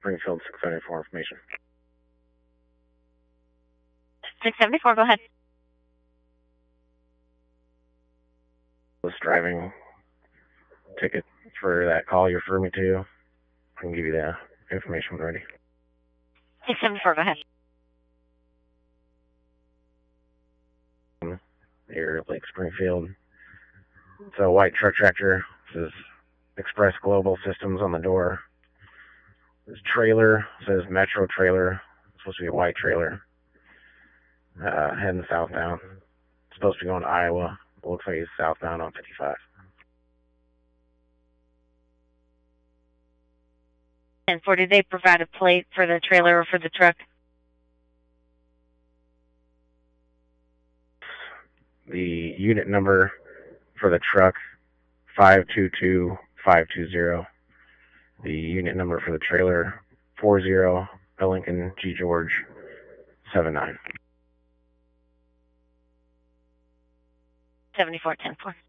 Springfield 674 information. 674, go ahead. Was driving ticket for that call you referred me to. I can give you the information when ready. 674, go ahead. Near Lake Springfield. It's a white truck tractor. This is Express Global Systems on the door. This trailer says Metro Trailer. It's supposed to be a white trailer. Heading southbound. It's supposed to be going to Iowa. It looks like he's southbound on 55. And did they provide a plate for the trailer or for the truck? The unit number for the truck, 522520. The unit number for the trailer, 40 Lincoln G. George 79. 7410-4.